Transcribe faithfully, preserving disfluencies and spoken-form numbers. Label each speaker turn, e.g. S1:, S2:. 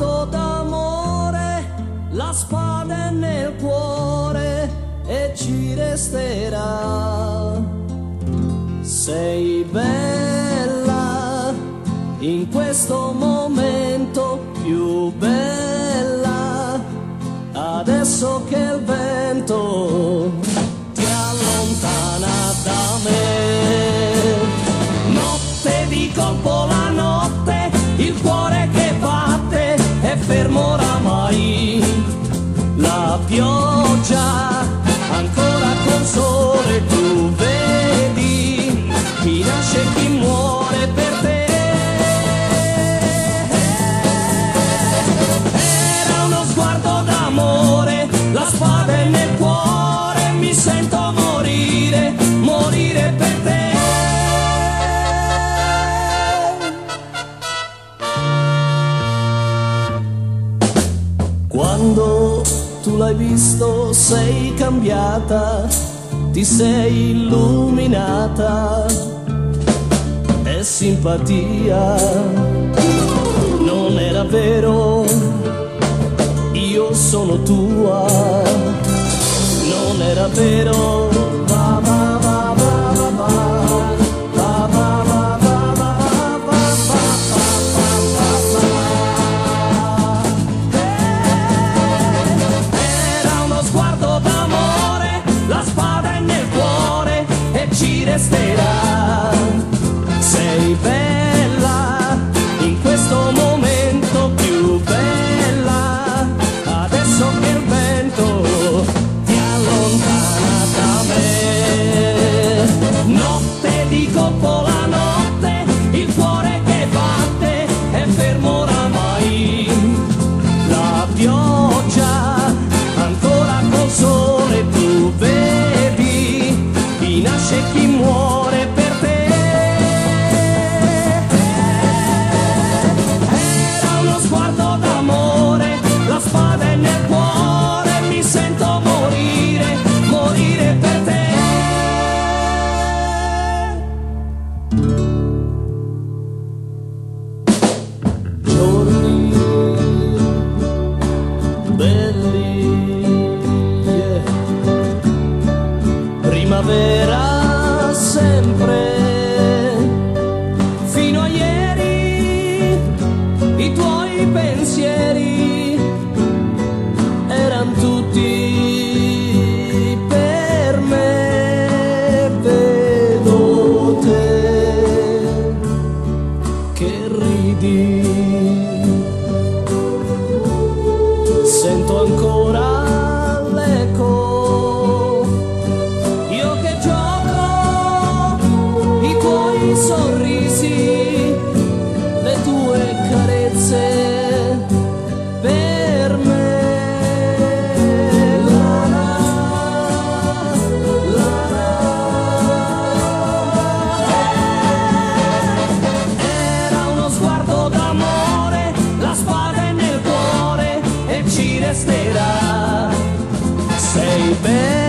S1: sguardo d'amore, la spada è nel cuore e ci resterà. Sei bella in questo momento, più bella adesso che il vento ti allontana da me. Notte di colpo la notte, il cuore che batte è fermo oramai. La pioggia ancora col sole, tu vedi chi nasce e chi muore per te. Era uno sguardo d'amore, la spada è nel cuore, mi sento morire, morire per te. Quando tu l'hai visto sei cambiata, ti sei illuminata, è simpatia, non era vero, io sono tua, non era vero. Va, va, va, va, va, va. Ci resterà. Sei bella in questo momento, più bella adesso che il vento ti allontana da me. Notte di colpo la notte, il cuore che batte è fermo oramai. La pioggia ancora col sole, tu vedi chi nasce e chi muore per te. Era uno sguardo d'amore, la spada è nel cuore, mi sento morire, morire per te. Giorni belli, yeah. Primavera sempre, fino a ieri i tuoi pensieri erano tutti per me. Vedo te che ridi, sento ancora l'eco, io che gioco i tuoi sorrisi, le tue carezze per me. La la, la la. Era uno sguardo d'amore, la spada è nel cuore e ci resterà. Sei bella